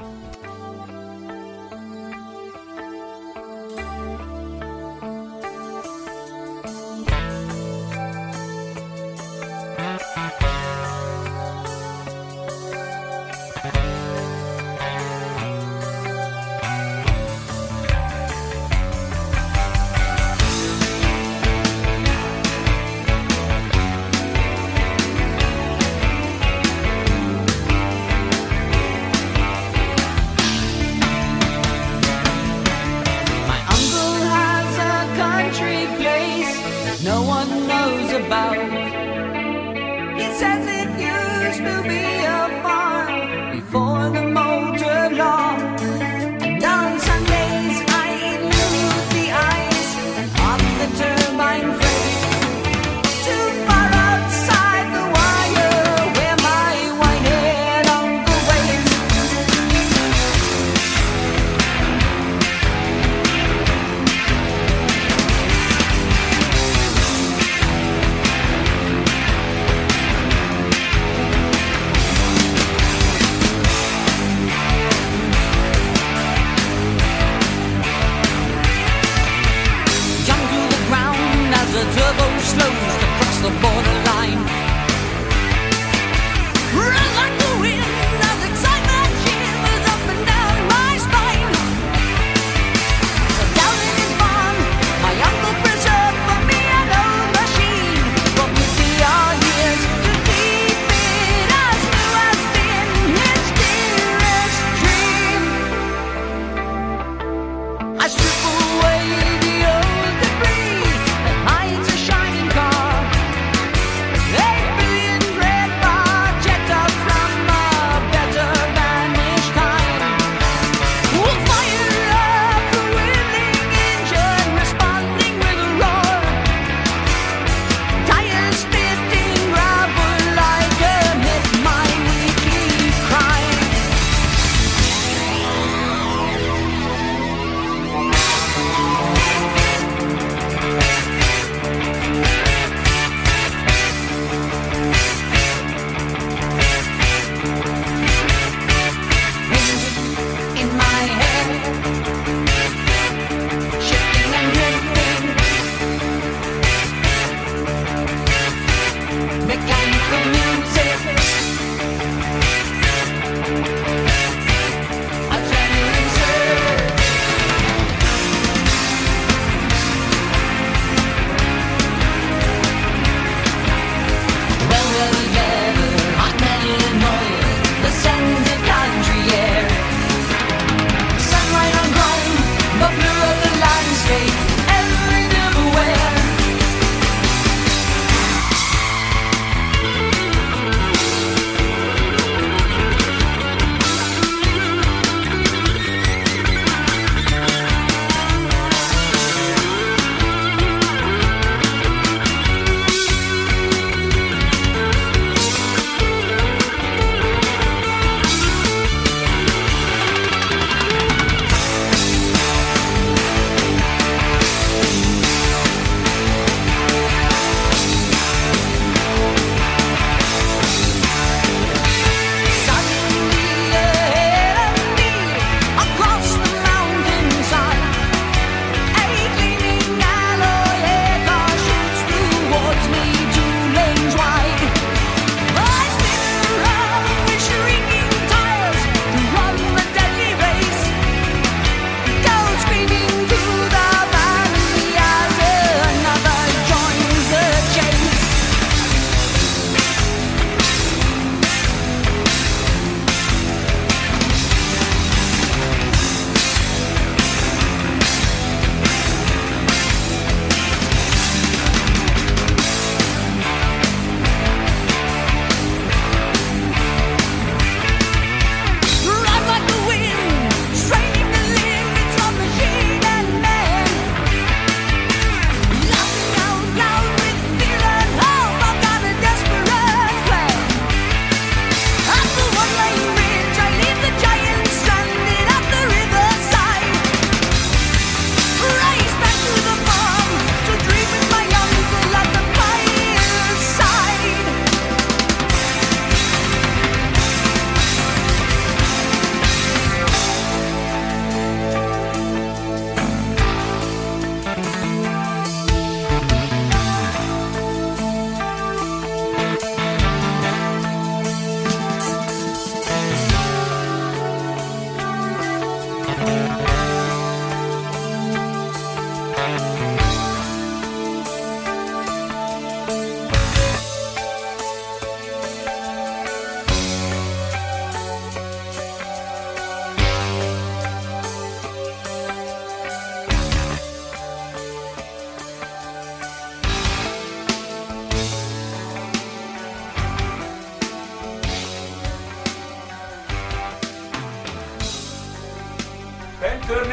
Thank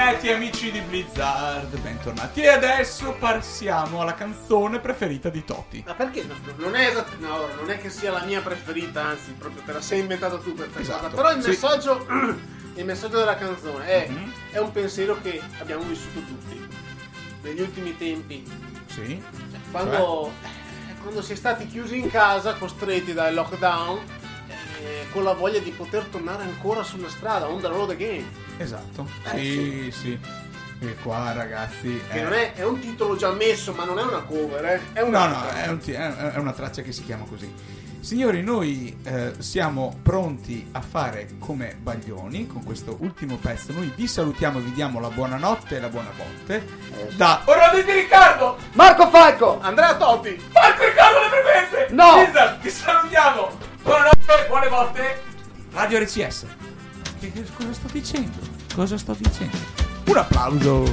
Bentornati amici di Blizzard, bentornati. E adesso passiamo alla canzone preferita di Toti. Ma perché? Non è non è che sia la mia preferita, anzi, proprio te la sei inventata tu per questa cosa. Però il messaggio della canzone è un pensiero che abbiamo vissuto tutti negli ultimi tempi. Sì. Quando si è stati chiusi in casa, costretti dal lockdown, con la voglia di poter tornare ancora sulla strada, on the road again. Esatto. Sì. E qua ragazzi che è un titolo già messo, ma non è una cover, è una traccia che si chiama così. Signori, noi siamo pronti a fare come Baglioni con questo ultimo pezzo. Noi vi salutiamo e vi diamo la buonanotte e la buonanotte da Orlando di Riccardo, Marco Falco, Andrea Toti, Marco Riccardo le frequenze. No! Lisa, vi salutiamo. Buonanotte, buone volte. Radio RCS. Cosa sto dicendo? Un applauso.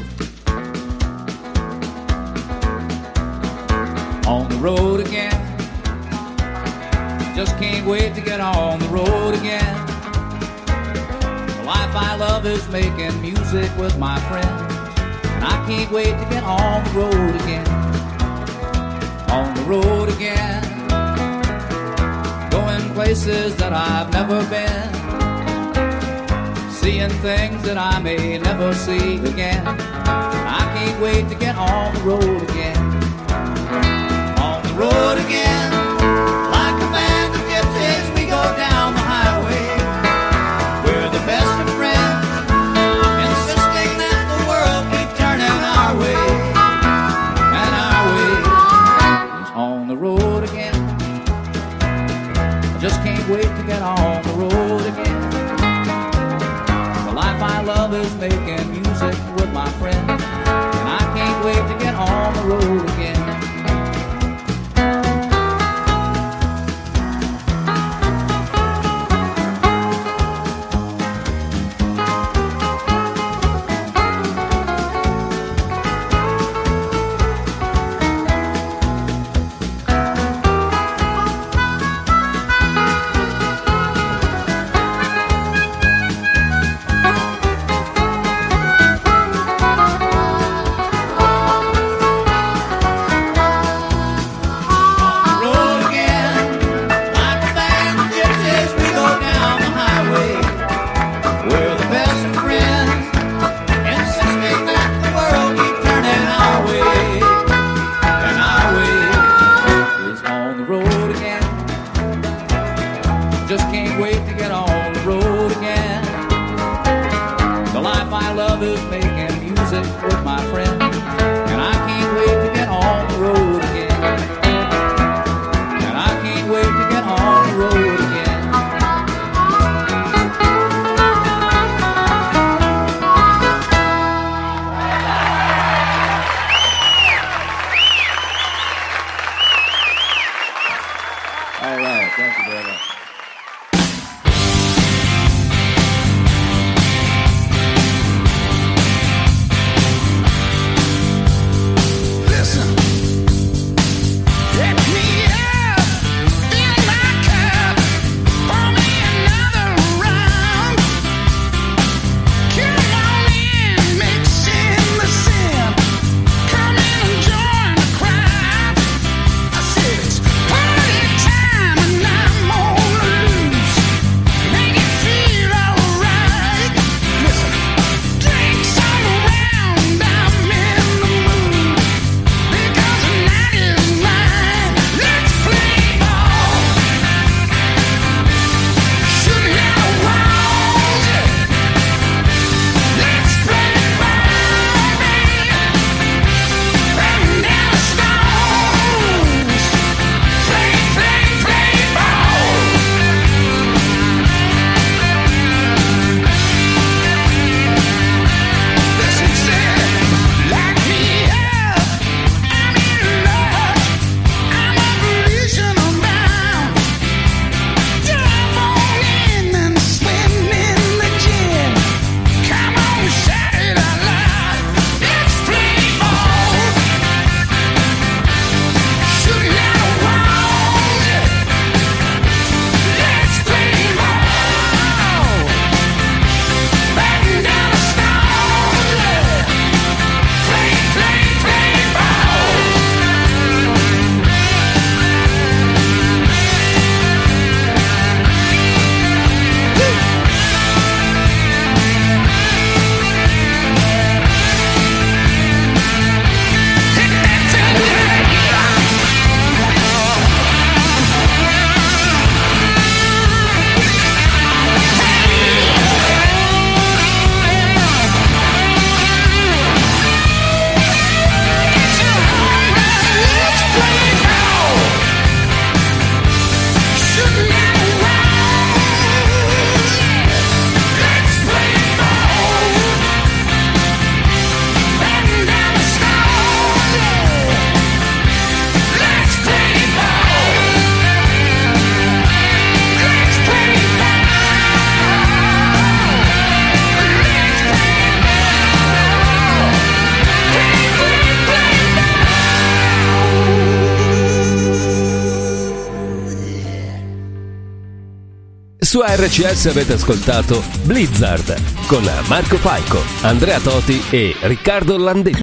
On the road again. Just can't wait to get on the road again. The life I love is making music with my friends, and I can't wait to get on the road again. On the road again. Going places that I've never been, seeing things that I may never see again. I can't wait to get on the road again. On the road again. Like a band of gypsies, we go down the highway. We're the best of friends, insisting that the world keep turning our way. And our way is on the road again. I just can't wait to get on the road again. The life I love is making music with my friends, and I can't wait to get on the road again. Time and I'm on Su RCS avete ascoltato Blizzard con Marco Falco, Andrea Toti e Riccardo Landetti.